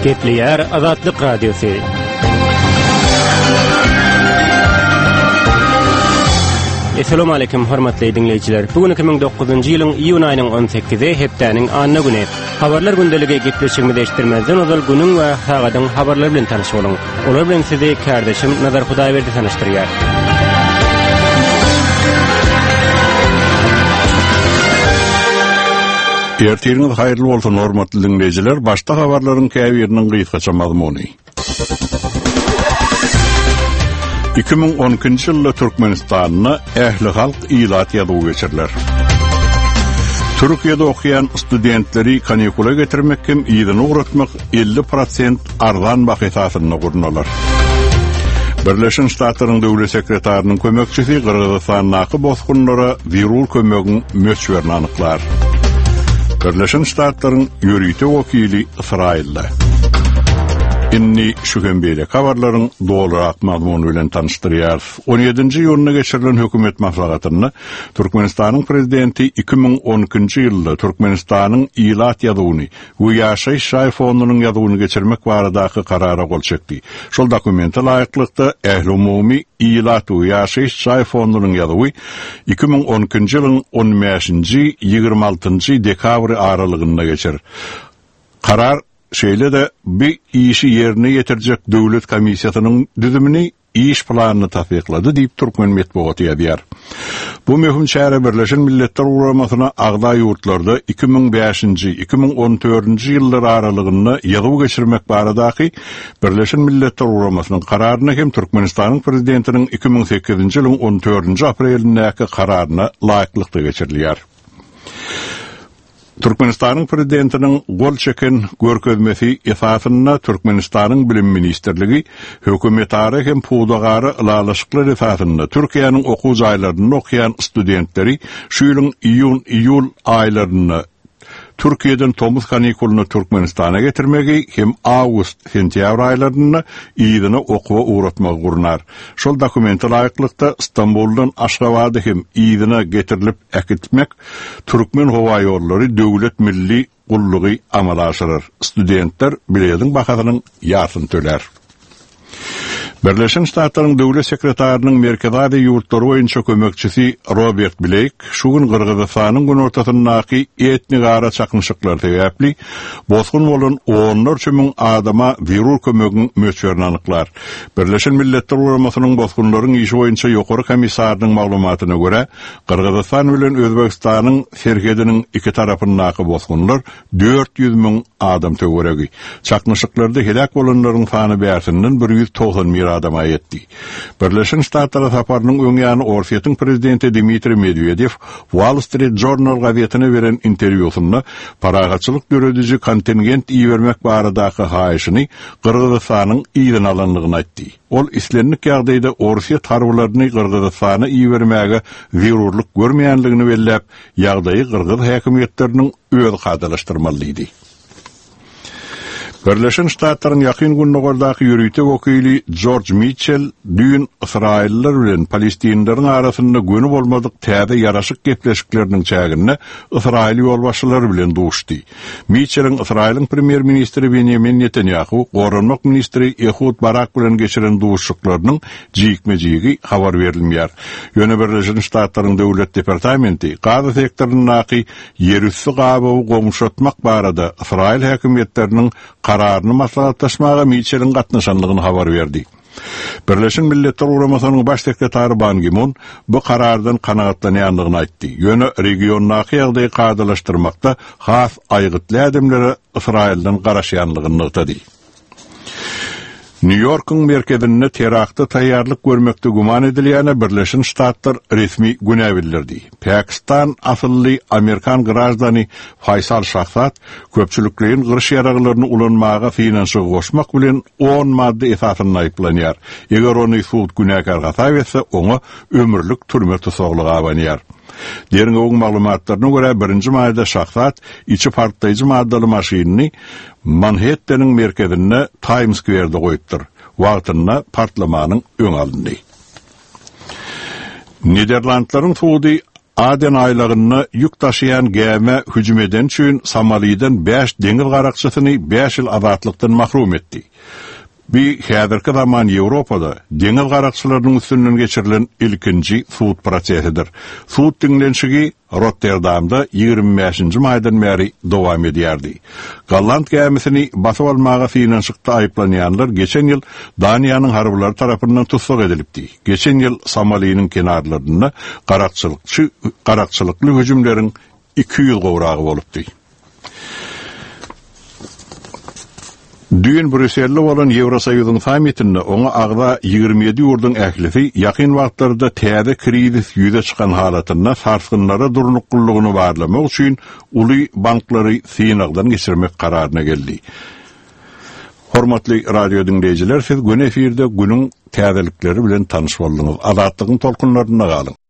Gepleyer Azatlyk Radiosu. Assalamu alaykum hormatly dinleyijiler. Bugün 2009-njy ýylyň iýun aýynyň 18-i hepdäniň anyna güni. Habarlar gündeligi gepleşigini değiştirmezden ozal günüň we hagadyň habarlary bilen tanyşyp boluň. Olar bilen sizi kardeşim Nazar Hudaýberdi tanıştyrýar. Ertiriniz hayırlı olsun hormatly dinleyijiler. Başta habarlaryň käbiriniň gysgaça mazmuny. 2012-nji ýylda Türkmenistanyna ähli halk ilat ýadygy geçirler. Türkiýede okuyan studentleri kanikula getirmek hem ýygyny uğratmak 50% arzan bak esasyna gurnalar. Birleşen Ştatlaryň döwlet sekretarinyň kömekçisi Kırgızstanyň bozgunlara wirul kömegin möçberini anyklar. Birleşen Ştatlaryň ýörüýte wakili Israil'de. Inni şükenbeýle habarlaryň dolarak mazmuny bilen tanıştyrýar. 17-nji ýylyna geçirilen hökümet maslahatyny Türkmenistanyň prezidenti 2012-nji ýylda Türkmenistanyň ilat ýadyny we ýaşaýyş şaý fondunyň ýadyny geçirmek baradaky karara gol çekdi. Şol dokumenti laýyklykda ähli umumy ilat we ýaşaýyş şaý fondunyň ýadyny 2012-nji ýylyň 15-nji 26-njy dekabr aralygynda geçir. Karar şeýle de bir işi yerine getirjek döwlet komissiýasynyň düzümini iş planını tatbiklady diýip Türkmen medeniýeti ýazýar. Bu möhüm şäher Birleşen Milletler Guramasyna agda ýurtlarda 2005-nji 2014-nji ýyllar aralygynda ýadyw geçirmek baradaky Birleşen Milletler Guramasynyň kararyna hem Türkmenistanyň prezidentiniň 2008-nji ýylyň 14-nji aprelindäki kararyna laýyklykda geçirilýär. Türkmenistanyň prezidentiniň gol çeken görkezmesi esasyna Türkmenistanyň bilim ministrligi hökümetary hem puwdagary ýalaşyklar esasyna Türkiýanyň okuw jaýlaryny okuyan studentleri şu ýylyň iýul aýlaryny Türkiýeden tomuz kanikulyny Türkmenistana getirmegi hem awgust-sentýabr aýlaryny ýygyny okuwa uğratmagy gurnar. Şol dokumenti laýyklykda Istanbuldan Aşgabatda hem ýygyny getirilip äkitmek Türkmen howa ýollary döwlet milli gullugy amal aşyryr. Studentler bileýiň bahasynyň ýarsyny töler. Birleşen Ştatlaryň döwlet sekretarinyň Merkezade ýurtlary boýunça kömekçisi Robert Blake şu gün Kırgızstanyň gün ortasyndaky etnik ara çakmyşyklar sebäpli bozgun bolan onlarça müň adama wirul kömegin möçberini anyklar. Birleşen Milletler Guramasynyň bozgunlaryň işi boýunça ýokary komissarynyň maglumatyna görä Kırgızstan bilen Özbekistanyň serhediniň iki tarapyndaky bozgunlar 400 000 adam töweregi. Çakmyşyklarda helak bolanlaryň sany bärsinden 190 adama yetti. Birleşen Ştatlar saparynyň öňýany Orsiýetiň prezidenti Dmitri Medvedev Wall Street Journal gazetine beren interwýusynda paragaçylyk göredici kontingent iýermek baradaky haýyşyny Kırgızstanyň ýygyny alanlygyny aýtdy. Ol islenlik ýagdaýda Orsiýet harbylaryny Kırgızstana iýermäge zerurlyk görmeýänligini belläp, ýagdaýy Kırgız häkimetleriniň özi gadalaşdyrmalydy. Birleşen Ştatlaryň ýakyn günlerde ýörüýte wakili George Mitchell dün Israiller bilen Palestinlilerin arasynda göni bolmadyk täze ýaraşyk gepleşikleriniň çägine Israil ýolbaşçylary bilen duşdy. Mitchell'iň Israiliň premier ministri Benjamin Netanyahu, Gorunmak ministri Ehud Barak bilen geçiren duşuklarynyň jigme-jigi habar berilmeýär. Ýöne Birleşen Ştatlaryň döwlet departamenti Gaza sektorunyňky ýerüstü gabawy gomşatmak barada Israil häkimetleriniň kararyny maslahatlaşmaga Mitchell'iň gatnaşanlygyny habar berdi. Birleşen Milletler Guramasynyň baş sekretary Ban Ki-moon bu karardan kanagatlanýanlygyny aýtdy. Ýöne regiondaky ýagdaýy gadalaşdyrmakda has aýgytly adamlary Israilden garaşýanlygyny ýetdi. New York'un merkezinde terakta taýýarlyk görmekde guman edilýäne Birleşen Ştatlar resmi güne bildirdi. Pakistan asylly Amerikan grajdany Faysal Şahzat köpçüliklerin gyrş ýaraglaryny ulanmaga finansiýa goşmak bilen 10 madde esasyna aýplanýar. Eger ony suud günäkar gatap etse, oňa ömürlük türme tutsagylygy abanýar. Diğer oğun maglumatlaryna görä 1-nji maýda Şahzat içi partlaýjy maddary maşynyny Manhattan'ın merkezine Times Square'da goýupdyr. Wagtynda partlamanyň öň alyndy. Niderlandlaryň suudi Aden aylığını yük taşıyan gäme hücum eden üçin Somaliden 5 deňiz garakçysyny 5 ýyl azatlıktan mahrum etdi. Bir häzirki zaman Ýewropada deňiz garakçylarynyň üstünden geçirilen ilkinji suud prosesidir. Suud diňlenşigi Rotterdamda 25-nji maýdan bäri dowam edýärdi. Galland gämisini basyp almaga finanşykda aýplanýanlar geçen ýyl Daniýanyň harblary tarapyndan tutsak edilipdi. Geçen ýyl Somaliýanyň kenarlaryna garakçylykly hüjümleriň 200 gowragy bolupdy. Düýün Brüsselde bolan Ýewrosoýuzyň sammitinde oňa agda 27 ýurdun ählisi ýakyn wagtlarda täze krizis ýüze çykan halatyna sarsgynlara durnuqlygyny barlamak üçin uly banklary synagdan geçirmek kararyna geldi. Hormatly radio dinleýijiler, siz gün efirde günüň täzelikleri bilen tanyş boldunuz. Azatlygyň tolkunlaryna galyň.